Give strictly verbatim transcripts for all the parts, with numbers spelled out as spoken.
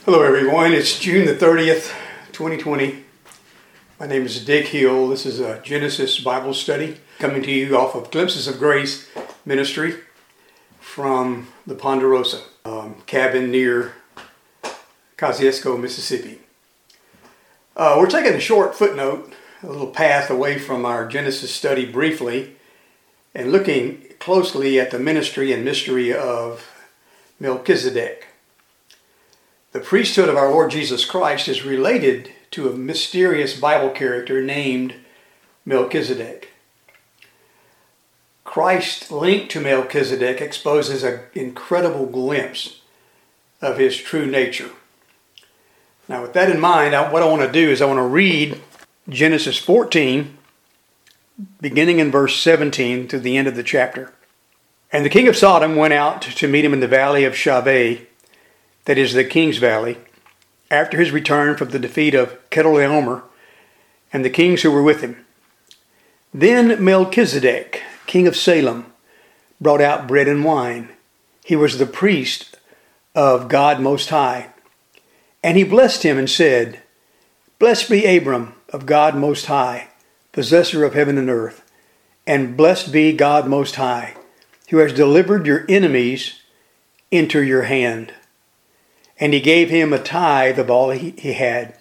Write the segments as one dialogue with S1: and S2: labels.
S1: Hello everyone, it's June the thirtieth, twenty twenty. My name is Dick Hill. This is a Genesis Bible study coming to you off of Glimpses of Grace Ministry from the Ponderosa um, cabin near Kosciuszko, Mississippi. Uh, we're taking a short footnote, a little path away from our Genesis study briefly, and looking closely at the ministry and mystery of Melchizedek. The priesthood of our Lord Jesus Christ is related to a mysterious Bible character named Melchizedek. Christ's link to Melchizedek exposes an incredible glimpse of his true nature. Now, with that in mind, I, what I want to do is I want to read Genesis fourteen, beginning in verse seventeen to the end of the chapter. And the king of Sodom went out to meet him in the valley of Shaveh, that is the king's valley, after his return from the defeat of Chedorlaomer and the kings who were with him. Then Melchizedek, king of Salem, brought out bread and wine. He was the priest of God Most High. And he blessed him and said, Blessed be Abram of God Most High, possessor of heaven and earth, and blessed be God Most High, who has delivered your enemies into your hand. And he gave him a tithe of all he, he had.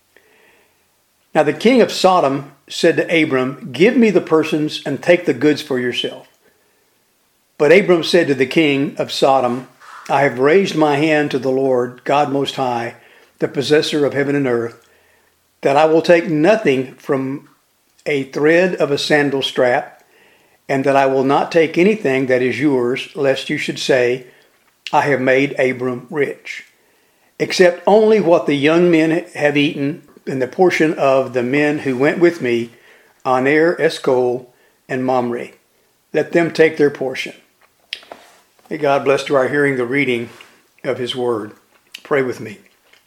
S1: Now the king of Sodom said to Abram, Give me the persons and take the goods for yourself. But Abram said to the king of Sodom, I have raised my hand to the Lord, God Most High, the possessor of heaven and earth, that I will take nothing from a thread of a sandal strap, and that I will not take anything that is yours, lest you should say, I have made Abram rich. Except only what the young men have eaten, and the portion of the men who went with me, Aner, Eshcol, and Mamre. Let them take their portion. May God bless to our hearing the reading of his word. Pray with me.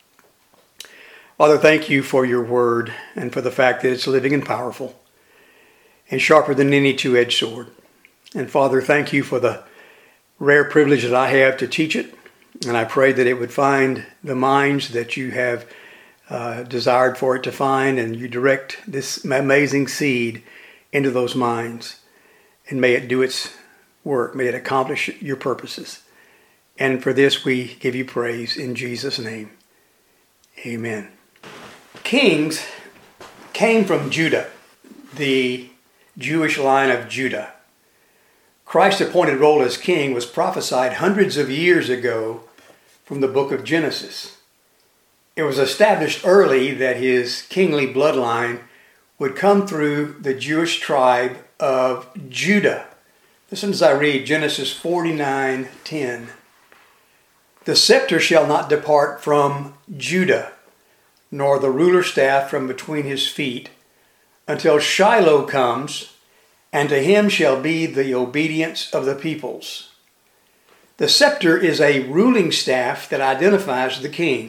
S1: Father, thank you for your word and for the fact that it's living and powerful and sharper than any two-edged sword. And Father, thank you for the rare privilege that I have to teach it. And I pray that it would find the minds that you have uh, desired for it to find, and you direct this amazing seed into those minds. And may it do its work. May it accomplish your purposes. And for this we give you praise in Jesus' name. Amen. Kings came from Judah, the Jewish line of Judah. Christ's appointed role as king was prophesied hundreds of years ago from the book of Genesis. It was established early that his kingly bloodline would come through the Jewish tribe of Judah. Listen as I read Genesis forty-nine ten. The scepter shall not depart from Judah, nor the ruler's staff from between his feet, until Shiloh comes, and to him shall be the obedience of the peoples. The scepter is a ruling staff that identifies the king.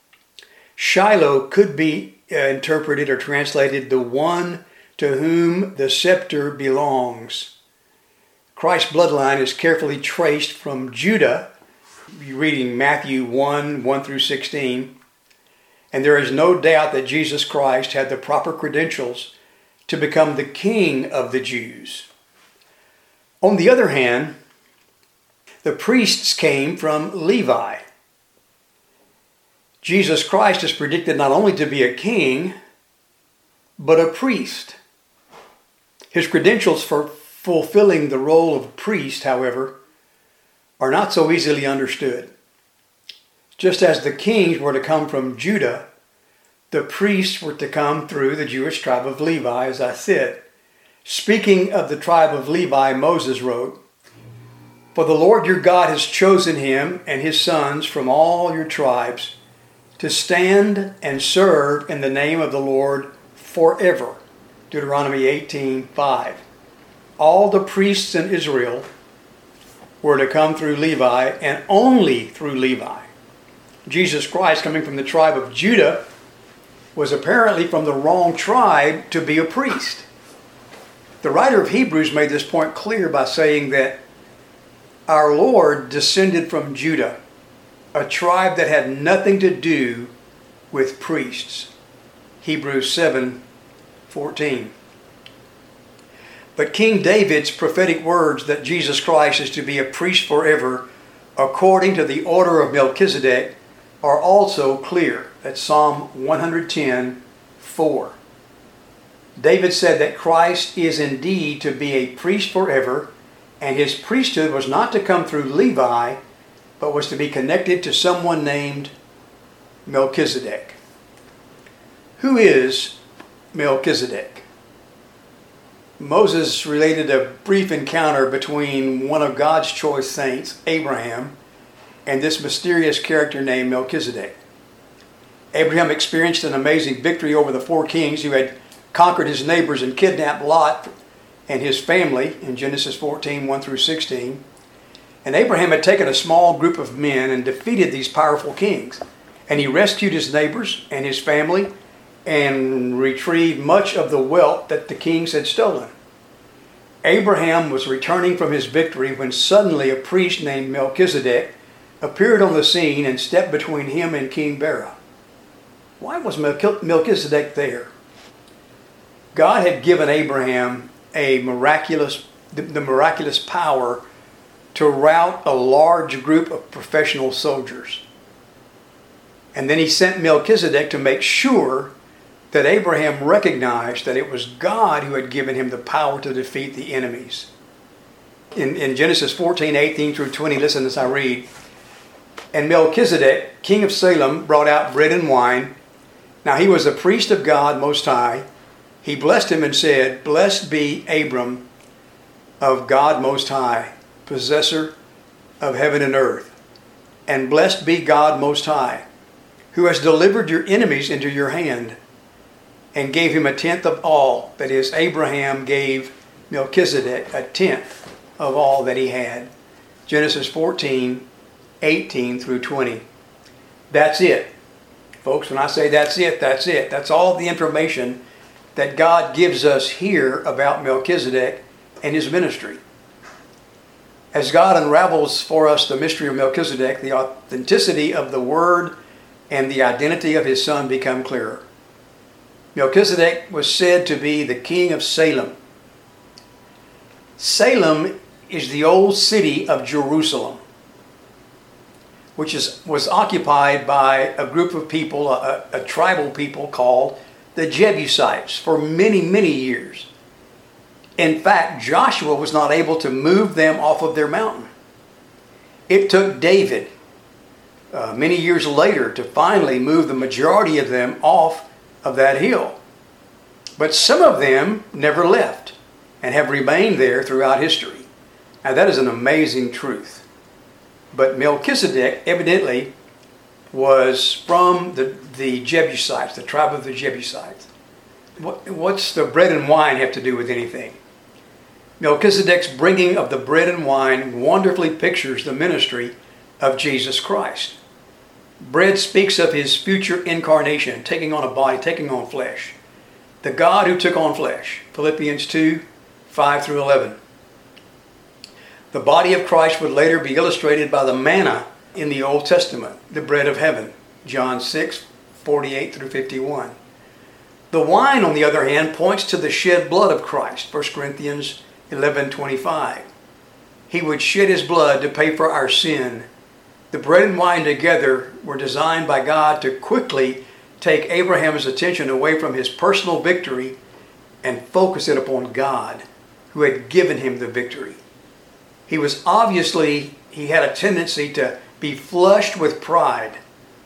S1: Shiloh could be uh, interpreted or translated the one to whom the scepter belongs. Christ's bloodline is carefully traced from Judah. You're reading Matthew one, one through sixteen. And there is no doubt that Jesus Christ had the proper credentials to become the king of the Jews. On the other hand, the priests came from Levi. Jesus Christ is predicted not only to be a king, but a priest. His credentials for fulfilling the role of priest, however, are not so easily understood. Just as the kings were to come from Judah, the priests were to come through the Jewish tribe of Levi, as I said. Speaking of the tribe of Levi, Moses wrote, For the Lord your God has chosen him and his sons from all your tribes to stand and serve in the name of the Lord forever. Deuteronomy eighteen five. All the priests in Israel were to come through Levi, and only through Levi. Jesus Christ, coming from the tribe of Judah, was apparently from the wrong tribe to be a priest. The writer of Hebrews made this point clear by saying that our Lord descended from Judah, a tribe that had nothing to do with priests. Hebrews seven fourteen. But King David's prophetic words that Jesus Christ is to be a priest forever according to the order of Melchizedek are also clear. That's Psalm one ten four. David said that Christ is indeed to be a priest forever, and his priesthood was not to come through Levi, but was to be connected to someone named Melchizedek. Who is Melchizedek? Moses related a brief encounter between one of God's choice saints, Abraham, and this mysterious character named Melchizedek. Abraham experienced an amazing victory over the four kings who had conquered his neighbors and kidnapped Lot and his family in Genesis fourteen, one through sixteen. And Abraham had taken a small group of men and defeated these powerful kings. And he rescued his neighbors and his family and retrieved much of the wealth that the kings had stolen. Abraham was returning from his victory when suddenly a priest named Melchizedek appeared on the scene and stepped between him and King Bera. Why was Melchizedek there? God had given Abraham a miraculous, the miraculous power to rout a large group of professional soldiers. And then he sent Melchizedek to make sure that Abraham recognized that it was God who had given him the power to defeat the enemies. In, in Genesis fourteen, eighteen through twenty, listen as I read. And Melchizedek, king of Salem, brought out bread and wine. Now he was a priest of God Most High. He blessed him and said, Blessed be Abram of God Most High, possessor of heaven and earth. And blessed be God Most High, who has delivered your enemies into your hand, and gave him a tenth of all. That is, Abraham gave Melchizedek a tenth of all that he had. Genesis fourteen, eighteen through twenty. That's it. Folks, when I say that's it, that's it. That's all the information that God gives us here about Melchizedek and his ministry. As God unravels for us the mystery of Melchizedek, the authenticity of the word and the identity of his son become clearer. Melchizedek was said to be the king of Salem. Salem is the old city of Jerusalem, which is, was occupied by a group of people, a, a tribal people called the Jebusites, for many, many years. In fact, Joshua was not able to move them off of their mountain. It took David uh, many years later to finally move the majority of them off of that hill. But some of them never left and have remained there throughout history. Now that is an amazing truth. But Melchizedek evidently was from the, the Jebusites, the tribe of the Jebusites. What, what's the bread and wine have to do with anything? Melchizedek's bringing of the bread and wine wonderfully pictures the ministry of Jesus Christ. Bread speaks of his future incarnation, taking on a body, taking on flesh. The God who took on flesh. Philippians two, five through eleven. The body of Christ would later be illustrated by the manna in the Old Testament, the bread of heaven. John six, forty-eight through fifty-one. The wine, on the other hand, points to the shed blood of Christ. First Corinthians eleven, twenty-five. He would shed his blood to pay for our sin. The bread and wine together were designed by God to quickly take Abraham's attention away from his personal victory and focus it upon God, who had given him the victory. He was obviously, he had a tendency to be flushed with pride.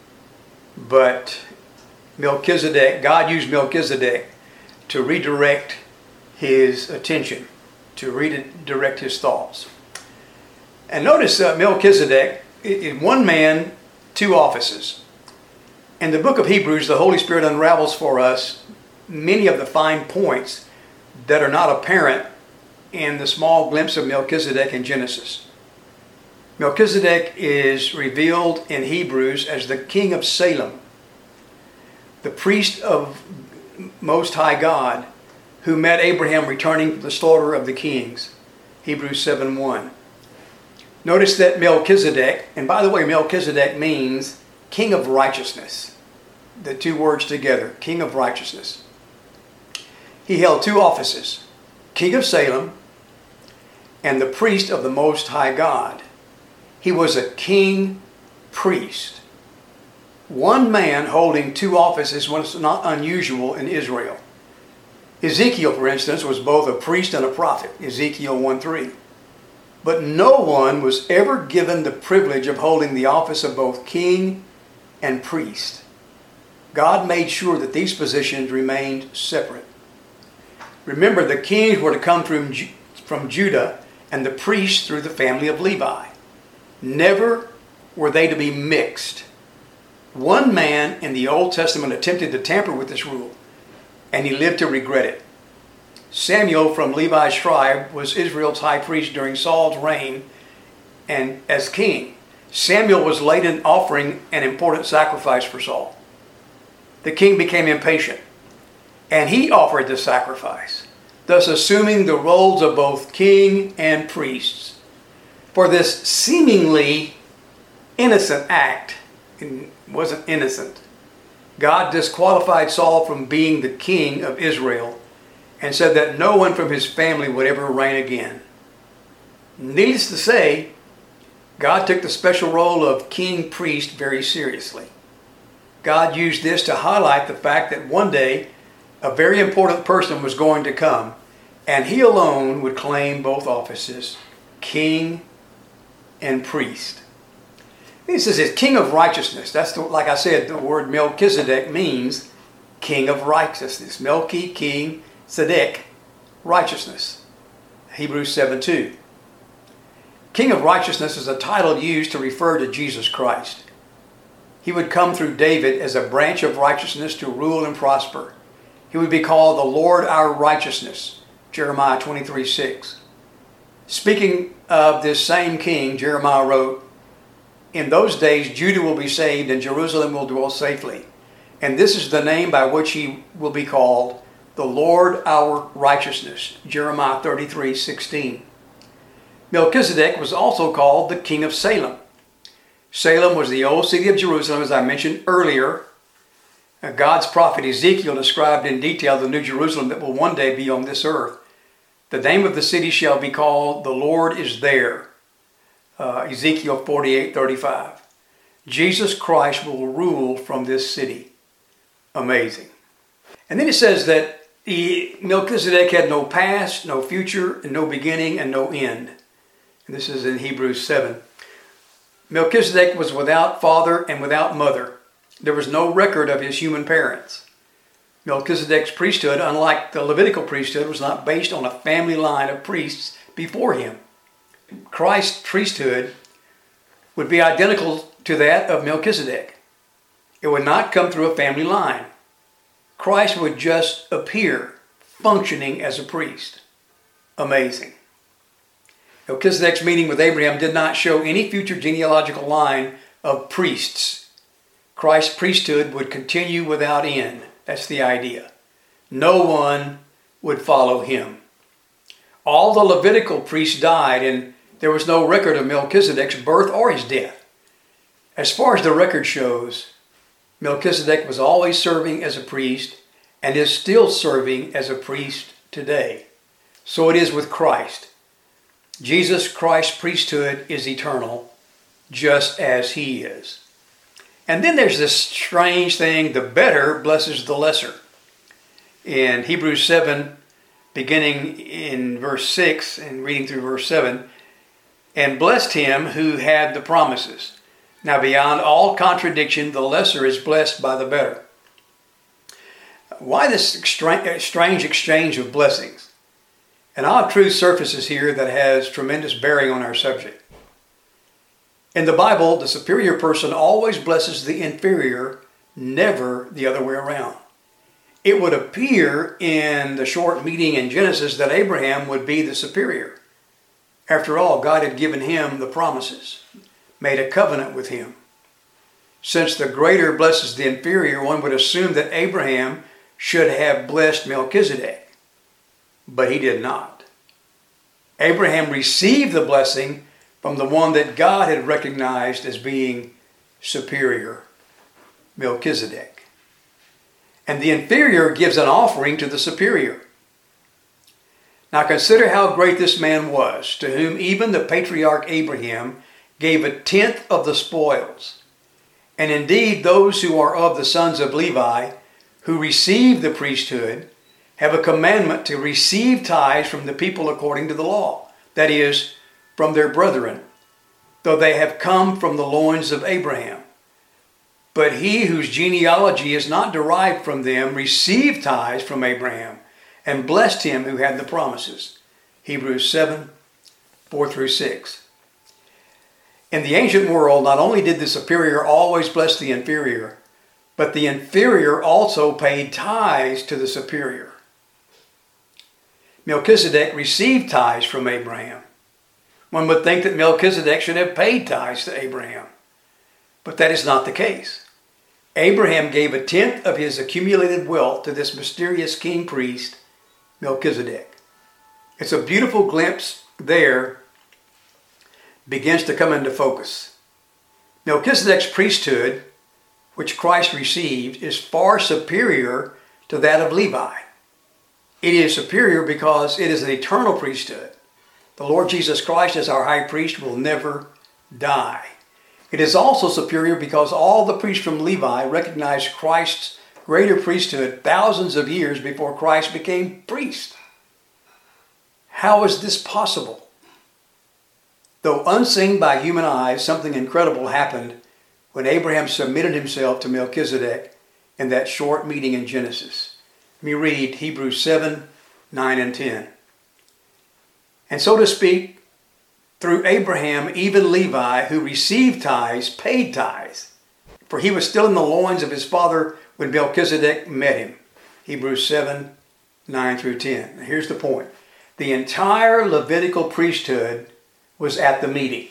S1: But Melchizedek, God used Melchizedek to redirect his attention, to redirect his thoughts. And notice uh, Melchizedek, in one man, two offices. In the book of Hebrews, the Holy Spirit unravels for us many of the fine points that are not apparent in the small glimpse of Melchizedek in Genesis. Melchizedek is revealed in Hebrews as the king of Salem, the priest of Most High God, who met Abraham returning from the slaughter of the kings. Hebrews seven one. Notice that Melchizedek, and by the way, Melchizedek means king of righteousness. The two words together, king of righteousness. He held two offices, king of Salem and the priest of the Most High God. He was a king priest. One man holding two offices was not unusual in Israel. Ezekiel, for instance, was both a priest and a prophet, Ezekiel one three. But no one was ever given the privilege of holding the office of both king and priest. God made sure that these positions remained separate. Remember, the kings were to come from, from Judah and the priests through the family of Levi. Never were they to be mixed. One man in the Old Testament attempted to tamper with this rule, and he lived to regret it. Samuel from Levi's tribe was Israel's high priest during Saul's reign and as king. Samuel was late in offering an important sacrifice for Saul. The king became impatient, and he offered the sacrifice, thus assuming the roles of both king and priests. For this seemingly innocent act, it wasn't innocent, God disqualified Saul from being the king of Israel and said that no one from his family would ever reign again. Needless to say, God took the special role of king priest very seriously. God used this to highlight the fact that one day a very important person was going to come, and he alone would claim both offices, king and priest. This is his king of righteousness. That's the, like I said, the word Melchizedek means king of righteousness. Melchi, king, Tzedek, righteousness. Hebrews seven two. King of righteousness is a title used to refer to Jesus Christ. He would come through David as a branch of righteousness to rule and prosper. He would be called the Lord our righteousness, Jeremiah twenty-three six. Speaking of this same king, Jeremiah wrote, "In those days Judah will be saved and Jerusalem will dwell safely. And this is the name by which he will be called, the Lord our righteousness," Jeremiah thirty-three sixteen. Melchizedek was also called the king of Salem. Salem was the old city of Jerusalem, as I mentioned earlier. God's prophet Ezekiel described in detail the new Jerusalem that will one day be on this earth. The name of the city shall be called, "The Lord is there." Uh, Ezekiel forty-eight thirty-five. Jesus Christ will rule from this city. Amazing. And then it says that he, Melchizedek had no past, no future, and no beginning, and no end. And this is in Hebrews seven. Melchizedek was without father and without mother. There was no record of his human parents. Melchizedek's priesthood, unlike the Levitical priesthood, was not based on a family line of priests before him. Christ's priesthood would be identical to that of Melchizedek. It would not come through a family line. Christ would just appear functioning as a priest. Amazing. Melchizedek's meeting with Abraham did not show any future genealogical line of priests. Christ's priesthood would continue without end. That's the idea. No one would follow him. All the Levitical priests died, and there was no record of Melchizedek's birth or his death. As far as the record shows, Melchizedek was always serving as a priest and is still serving as a priest today. So it is with Christ. Jesus Christ's priesthood is eternal, just as he is. And then there's this strange thing, the better blesses the lesser. In Hebrews seven, beginning in verse six and reading through verse seven, "And blessed him who had the promises. Now beyond all contradiction, the lesser is blessed by the better." Why this strange exchange of blessings? An odd truth surfaces here that has tremendous bearing on our subject. In the Bible, the superior person always blesses the inferior, never the other way around. It would appear in the short meeting in Genesis that Abraham would be the superior. After all, God had given him the promises, made a covenant with him. Since the greater blesses the inferior, one would assume that Abraham should have blessed Melchizedek. But he did not. Abraham received the blessing from the one that God had recognized as being superior, Melchizedek. And the inferior gives an offering to the superior. Now consider how great this man was, to whom even the patriarch Abraham gave a tenth of the spoils. And indeed, those who are of the sons of Levi, who receive the priesthood, have a commandment to receive tithes from the people according to the law, that is, from their brethren, though they have come from the loins of Abraham. But he whose genealogy is not derived from them received tithes from Abraham, and blessed him who had the promises. Hebrews seven, four through six. In the ancient world, not only did the superior always bless the inferior, but the inferior also paid tithes to the superior. Melchizedek received tithes from Abraham. One would think that Melchizedek should have paid tithes to Abraham, but that is not the case. Abraham gave a tenth of his accumulated wealth to this mysterious king priest, Melchizedek. It's a beautiful glimpse there begins to come into focus. Melchizedek's priesthood, which Christ received, is far superior to that of Levi. It is superior because it is an eternal priesthood. The Lord Jesus Christ, as our high priest, will never die. It is also superior because all the priests from Levi recognized Christ's greater priesthood thousands of years before Christ became priest. How is this possible? Though unseen by human eyes, something incredible happened when Abraham submitted himself to Melchizedek in that short meeting in Genesis. Let me read Hebrews seven, nine, and ten. And so to speak, through Abraham, even Levi, who received tithes, paid tithes, for he was still in the loins of his father when Melchizedek met him. Hebrews seven, nine through ten. Now here's the point. The entire Levitical priesthood was at the meeting.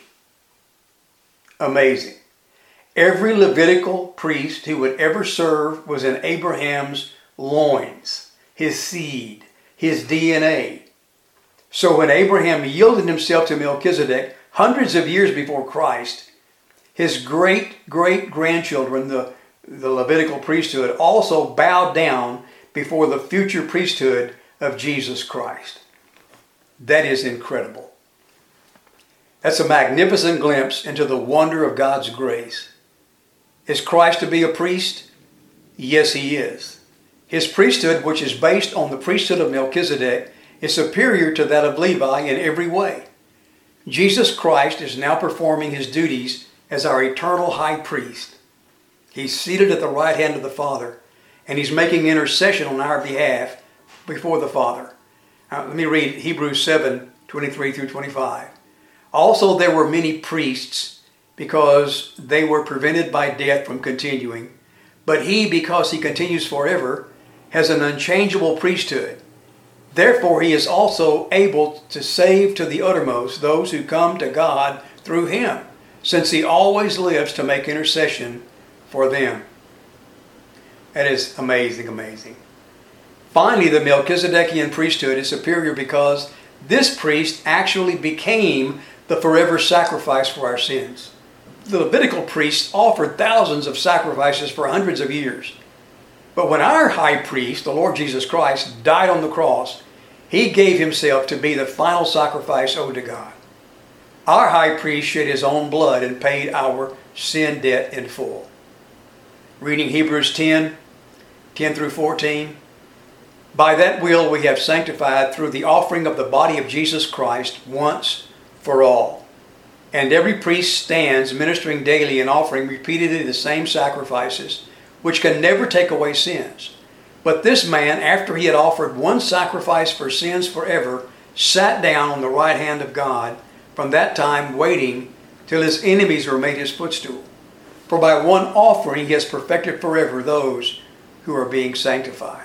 S1: Amazing. Every Levitical priest who would ever serve was in Abraham's loins, his seed, his D N A. So when Abraham yielded himself to Melchizedek hundreds of years before Christ, his great-great-grandchildren, the, the Levitical priesthood, also bowed down before the future priesthood of Jesus Christ. That is incredible. That's a magnificent glimpse into the wonder of God's grace. Is Christ to be a priest? Yes, he is. His priesthood, which is based on the priesthood of Melchizedek, is superior to that of Levi in every way. Jesus Christ is now performing his duties as our eternal high priest. He's seated at the right hand of the Father, and he's making intercession on our behalf before the Father. Now, let me read Hebrews seven, twenty-three through twenty-five. Also there were many priests, because they were prevented by death from continuing. But he, because he continues forever, has an unchangeable priesthood. Therefore he is also able to save to the uttermost those who come to God through him, since he always lives to make intercession for them. That is amazing, amazing. Finally, the Melchizedekian priesthood is superior because this priest actually became the forever sacrifice for our sins. The Levitical priests offered thousands of sacrifices for hundreds of years. But when our high priest, the Lord Jesus Christ, died on the cross, he gave himself to be the final sacrifice owed to God. Our high priest shed his own blood and paid our sin debt in full. Reading Hebrews ten, ten through fourteen. By that will we have sanctified through the offering of the body of Jesus Christ once for all. And every priest stands ministering daily and offering repeatedly the same sacrifices, which can never take away sins. But this man, after he had offered one sacrifice for sins forever, sat down on the right hand of God, from that time waiting till his enemies were made his footstool. For by one offering he has perfected forever those who are being sanctified.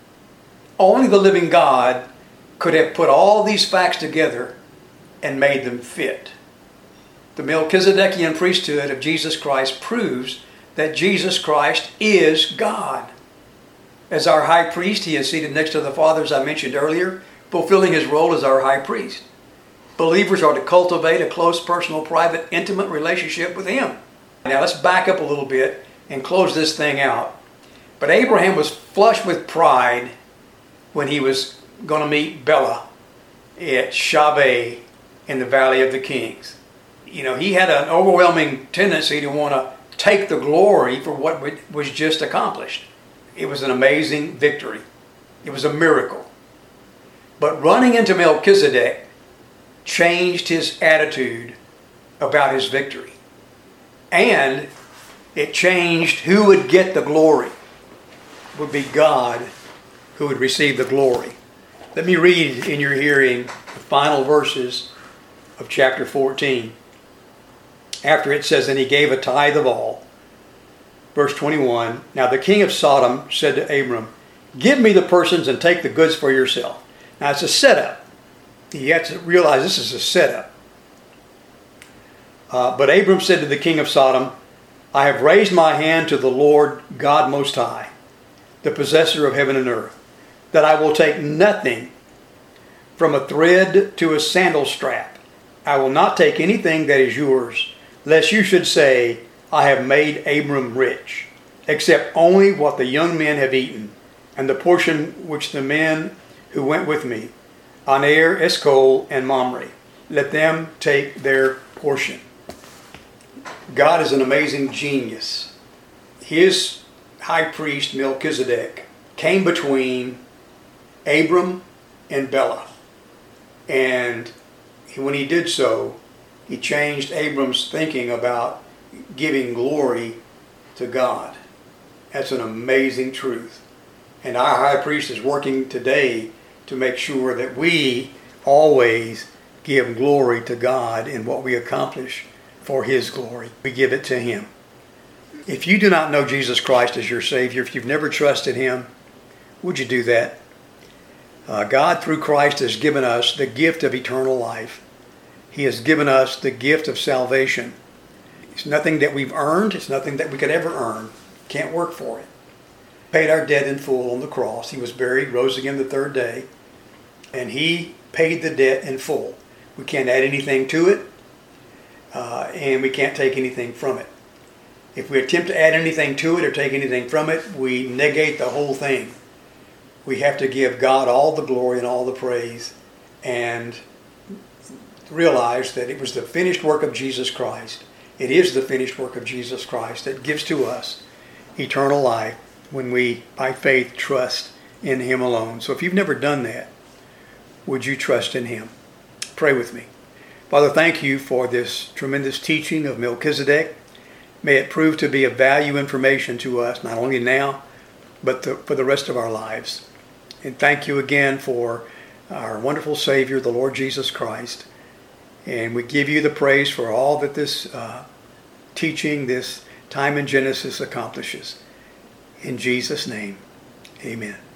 S1: Only the living God could have put all these facts together and made them fit. The Melchizedekian priesthood of Jesus Christ proves that Jesus Christ is God. As our high priest, he is seated next to the Father, as I mentioned earlier, fulfilling his role as our high priest. Believers are to cultivate a close, personal, private, intimate relationship with Him. Now let's back up a little bit and close this thing out. But Abraham was flushed with pride when he was going to meet Bela at Shaveh in the Valley of the Kings. You know, he had an overwhelming tendency to want to take the glory for what was just accomplished. It was an amazing victory. It was a miracle. But running into Melchizedek changed his attitude about his victory. And it changed who would get the glory. It would be God who would receive the glory. Let me read in your hearing the final verses of chapter fourteen. After it says, and he gave a tithe of all. Verse twenty-one, now the king of Sodom said to Abram, give me the persons and take the goods for yourself. Now it's a setup. You have to realize this is a setup. Uh, but Abram said to the king of Sodom, I have raised my hand to the Lord God Most High, the possessor of heaven and earth, that I will take nothing from a thread to a sandal strap. I will not take anything that is yours, lest you should say, I have made Abram rich, except only what the young men have eaten, and the portion which the men who went with me, Aner, Eshcol, and Mamre, let them take their portion. God is an amazing genius. His high priest, Melchizedek, came between Abram and Bela. And when he did so, he changed Abram's thinking about giving glory to God. That's an amazing truth. And our high priest is working today to make sure that we always give glory to God in what we accomplish for His glory. We give it to Him. If you do not know Jesus Christ as your Savior, if you've never trusted Him, would you do that? Uh, God, through Christ, has given us the gift of eternal life. He has given us the gift of salvation. It's nothing that we've earned. It's nothing that we could ever earn. Can't work for it. Paid our debt in full on the cross. He was buried, rose again the third day, and He paid the debt in full. We can't add anything to it, uh, and we can't take anything from it. If we attempt to add anything to it or take anything from it, we negate the whole thing. We have to give God all the glory and all the praise and realize that it was the finished work of Jesus Christ. It is the finished work of Jesus Christ that gives to us eternal life when we, by faith, trust in Him alone. So if you've never done that, would you trust in Him? Pray with me. Father, thank You for this tremendous teaching of Melchizedek. May it prove to be of value information to us, not only now, but the, for the rest of our lives. And thank You again for our wonderful Savior, the Lord Jesus Christ. And we give You the praise for all that this uh, teaching, this time in Genesis accomplishes. In Jesus' name, amen.